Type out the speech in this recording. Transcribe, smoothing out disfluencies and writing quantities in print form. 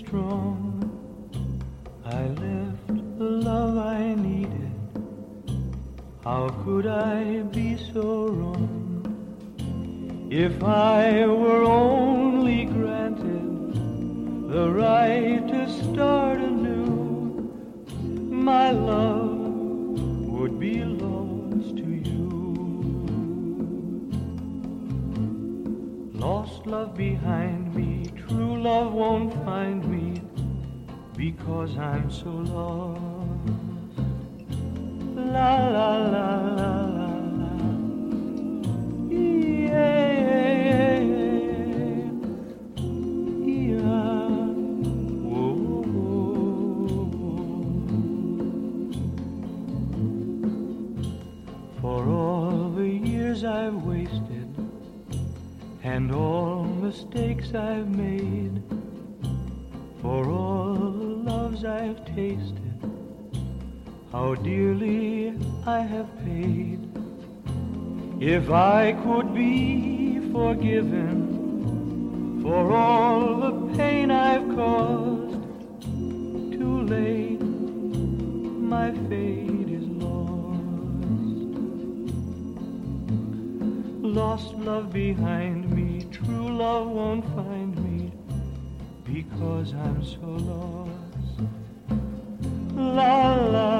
strong. I left the love I needed. How could I be so wrong? If I were only granted the right to start anew, my love would be lost to you. Lost love behind me, true love won't find me, because I'm so lost. La la la la la la. Yeah, yeah. Whoa, whoa. For all the years I've wasted and all mistakes I've made, for all the loves I've tasted, how dearly I have paid. If I could be forgiven for all the pain I've caused, too late, my fate is lost. Lost love behind me, true love won't find me, because I'm so lost. La la